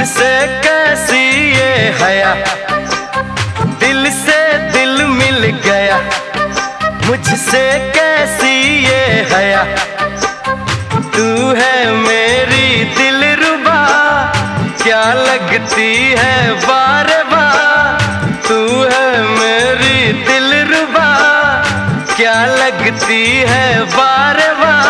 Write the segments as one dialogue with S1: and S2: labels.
S1: मुझसे कैसी ये हया, दिल से दिल मिल गया। मुझसे कैसी ये हया, तू है मेरी दिलरुबा, क्या लगती है बार बार। तू है मेरी दिलरुबा, क्या लगती है बार बार।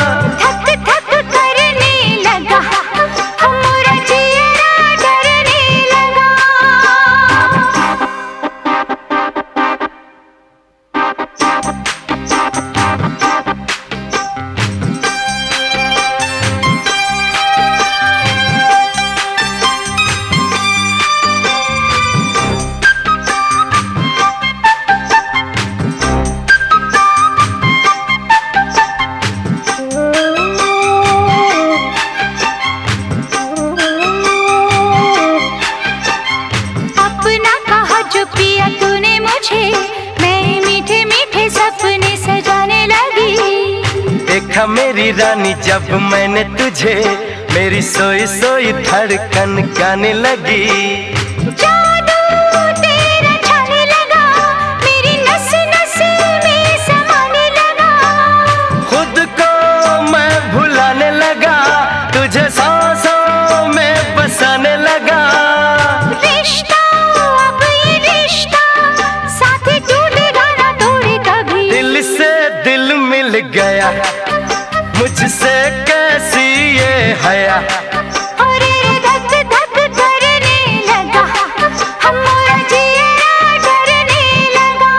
S1: देखा मेरी रानी जब मैंने तुझे, मेरी सोई सोई धड़कन गाने लगी।
S2: जादू तेरा छाने लगा, मेरी नस नस में समाने लगा।
S1: खुद को मैं भुलाने लगा, तुझे सांसों में बसाने लगा।
S2: रिश्ता अब ये रिश्ता, साथ टूटेगा ना तोड़े कभी।
S1: दिल से दिल मिल गया, मुझसे कैसी ये हया।
S2: अरे धक धक करने लगा, हमारा जिया डरने लगा।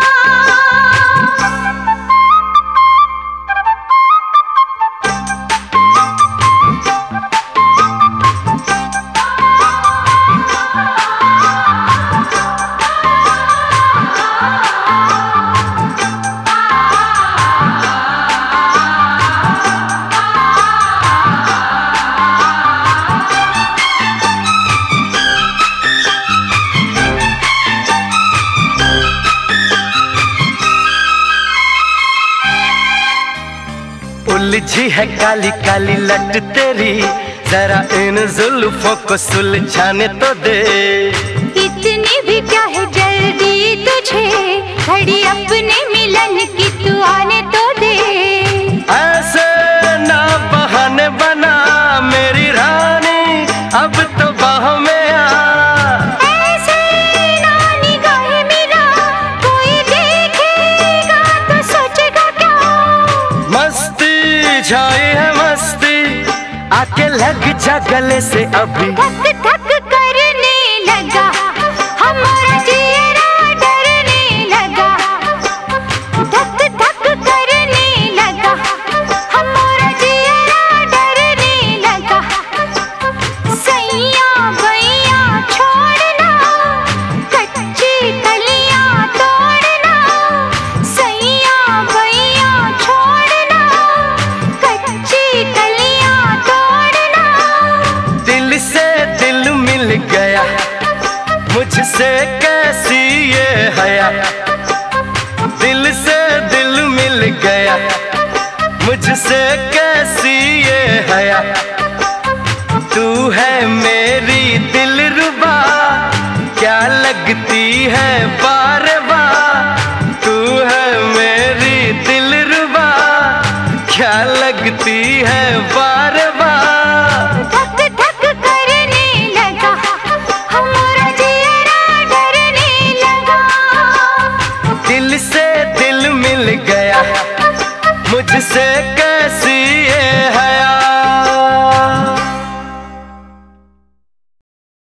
S1: उलझी है काली काली लट तेरी, जरा इन जुल्फों को सुलझाने तो दे।
S2: इतनी भी क्या है जल्दी तुझे, घड़ी अपने मिलन की तू आने तो दे।
S1: ऐसे ना बहाने बना मेरी रानी, अब तो बाहों में आ।
S2: ऐसे ना निगाहें मिला, कोई देखेगा तो सोचेगा क्या।
S1: मस्ती छाई है मस्ती, आके लग जा गले से अभी।
S2: धक धक करने लगा, हमारा जिया डरने लगा। धक धक करने लगा, हमारा जिया डरने लगा। सैया बैया छोड़ना, कच्ची कलियां तोड़ना। सैया बैया छोड़ना, कच्ची कलियां तोड़ना।
S1: दिल से दिल मिल गया, मुझसे कैसी ये हया। दिल से दिल मिल गया, मुझसे कैसी ये हया। तू है मेरी दिलरुबा, क्या लगती है बार बार। तू है मेरी दिलरुबा, क्या लगती है बार बार।
S2: धक धक करने लगा, हमारा जिया डरने लगा।
S1: दिल से दिल मिल गया, मुझसे कैसी ये